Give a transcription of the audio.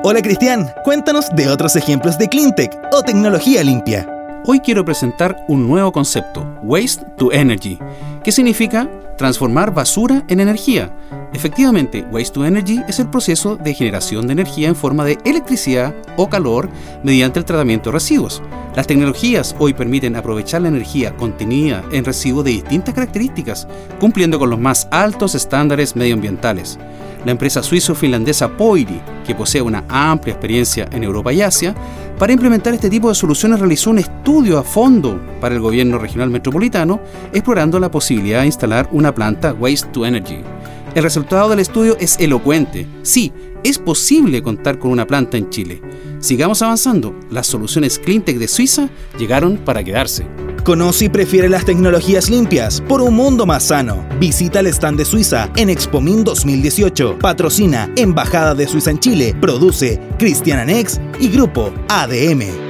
Hola Cristian, cuéntanos de otros ejemplos de cleantech o tecnología limpia. Hoy quiero presentar un nuevo concepto, Waste to Energy, que significa transformar basura en energía. Efectivamente, Waste to Energy es el proceso de generación de energía en forma de electricidad o calor mediante el tratamiento de residuos. Las tecnologías hoy permiten aprovechar la energía contenida en residuos de distintas características, cumpliendo con los más altos estándares medioambientales. La empresa suizo-finlandesa Pöyry, que posee una amplia experiencia en Europa y Asia, para implementar este tipo de soluciones realizó un estudio a fondo para el gobierno regional metropolitano, explorando la posibilidad de instalar una planta Waste to Energy. El resultado del estudio es elocuente. Sí, es posible contar con una planta en Chile. Sigamos avanzando. Las soluciones cleantech de Suiza llegaron para quedarse. Conoce y prefiere las tecnologías limpias por un mundo más sano. Visita el stand de Suiza en Expomin 2018. Patrocina Embajada de Suiza en Chile. Produce Cristian Anex y Grupo ADM.